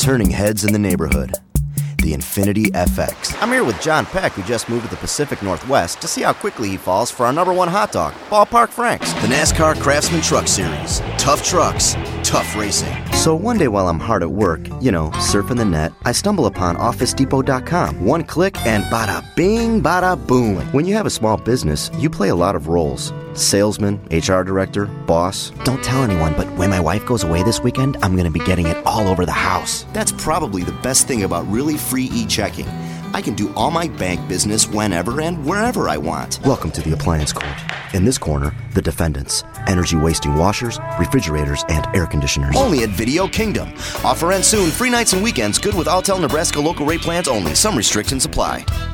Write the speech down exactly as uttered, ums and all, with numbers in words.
turning heads in the neighborhood. The Infiniti F X. I'm here with John Peck, who just moved to the Pacific Northwest to see how quickly he falls for our number one hot dog, Ballpark Franks. The NASCAR Craftsman Truck Series. Tough trucks, tough racing. So one day while I'm hard at work, you know, surfing the net, I stumble upon office depot dot com. One click and bada bing, bada boom. When you have a small business, you play a lot of roles. Salesman, H R director, boss. Don't tell anyone, but when my wife goes away this weekend, I'm going to be getting it all over the house. That's probably the best thing about really free e-checking. I can do all my bank business whenever and wherever I want. Welcome to the appliance court. In this corner, the defendants. Energy-wasting washers, refrigerators, and air conditioners. Only at Video Kingdom. Offer ends soon. Free nights and weekends. Good with Alltel Nebraska local rate plans only. Some restrictions apply.